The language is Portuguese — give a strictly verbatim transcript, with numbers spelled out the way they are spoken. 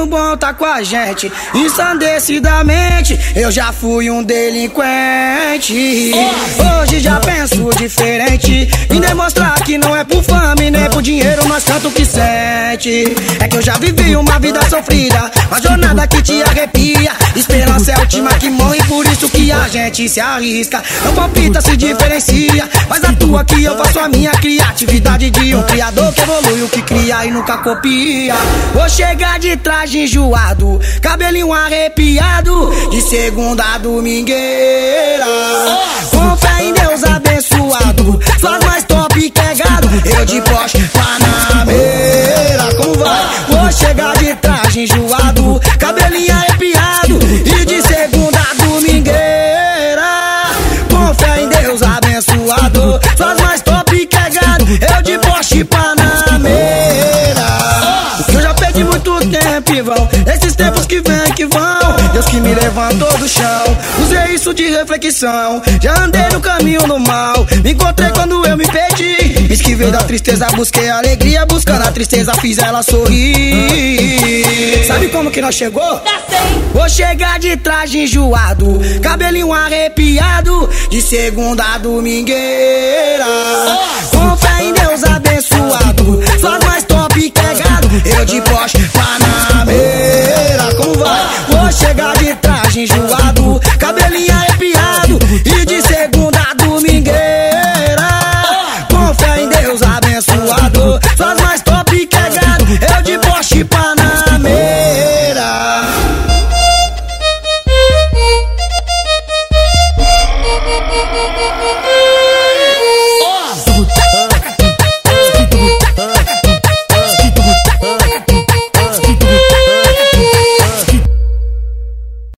o bom tá com a gente. Ensandecidamente, eu já fui um delinquente. Hoje já penso diferente, em demonstrar que não é por fama e nem por dinheiro, nós tanto que sente. É que eu já vivi uma vida sofrida, uma jornada que te arrepia. Esperança é a última que morre, por isso que a gente se arrisca. Não palpita, se diferencia, faz a tua que eu faço a minha. Criatividade de um criador que evolui o que cria e nunca copia. Vou chegar de traje enjoado, cabelinho arrepiado, de segunda a domingueira. Com fé em Deus abençoado, suas mais top que é gado, eu de Porsche Panamera. Como vai? Vou chegar de traje enjoado, cabelinho arrepiado, e de segunda a domingueira. Com fé em Deus abençoado, suas mais top que é gado, eu de Porsche Panamera. Eu já perdi muito tempo e vão esses tempos que vem que vão. Deus que me levantou do chão, usei isso de reflexão. Já andei no caminho do mal, me encontrei quando eu me perdi. Me esquivei da tristeza, busquei alegria, buscando a tristeza fiz ela sorrir. Sabe como que nós chegou? Vou chegar de traje enjoado, cabelinho arrepiado, de segunda a domingueira. Com fé em Deus abençoado, suas mais top que é gado, eu de Porsche